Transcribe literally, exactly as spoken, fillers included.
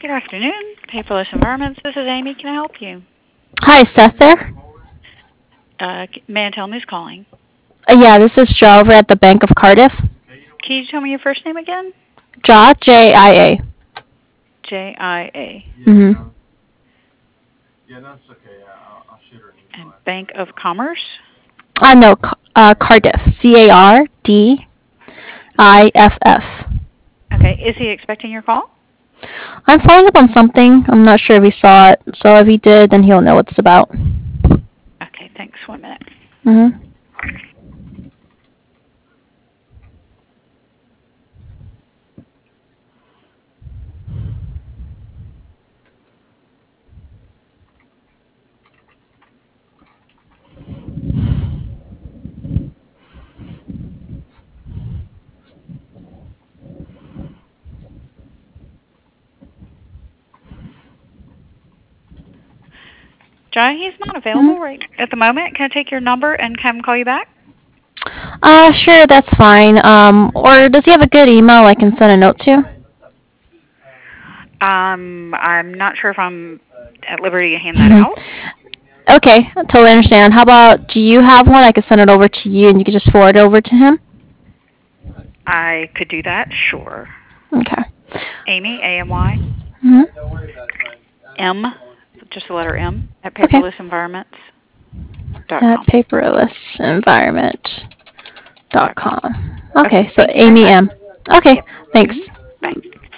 Good afternoon, Paperless Environments. This is Amy. Can I help you? Hi, is Seth there? Uh, may I tell me who's calling? Uh, yeah, this is Joe over at the Bank of Cardiff. Can you tell me your first name again? Ja, J I A. J I A. Mm-hmm. And Bank of Commerce? I know, uh, Cardiff. C A R D I F F. Okay. Is he expecting your call? I'm following up on something. I'm not sure if he saw it. So if he did, then he'll know what it's about. Okay, thanks. One minute. Mm-hmm. Jai, he's not available Mm-hmm. right at the moment. Can I take your number and have him call you back? Uh, sure, that's fine. Um, or does he have a good email I can send a note to? Um, I'm not sure if I'm at liberty to hand that out. Okay, I totally understand. How about, do you have one? I could send it over to you and you could just forward it over to him? I could do that, sure. Okay. Amy, A M Y, Mm-hmm. M, just the letter M, at Okay. paperless environments dot At com. paperless environment dot Dot com. com. Okay, Okay, so thank you very Amy much. M. Okay, Yep. Mm-hmm. thanks. Bye.